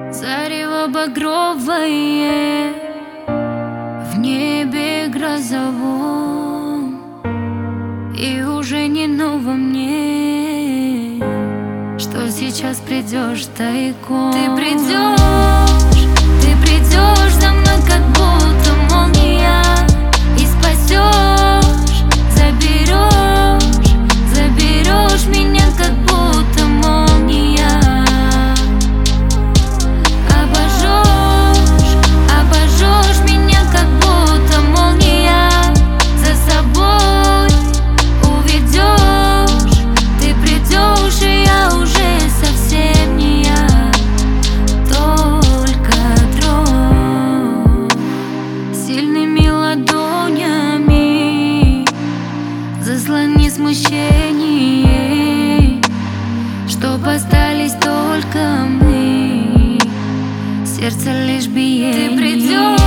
Зарево багровое в небе грозовом, и уже не ново мне, что сейчас придешь тайком. Ты придешь за мной, как будто молния, и спасешь, заберешь меня, как будто молния. Обожжешь меня, как будто молния, за собой уведешь. Ты придешь, и я уже совсем не я, только дрожь. Сильными ладонями заслони смущение, чтоб остались только мы, сердце лишь биение. Ты придешь.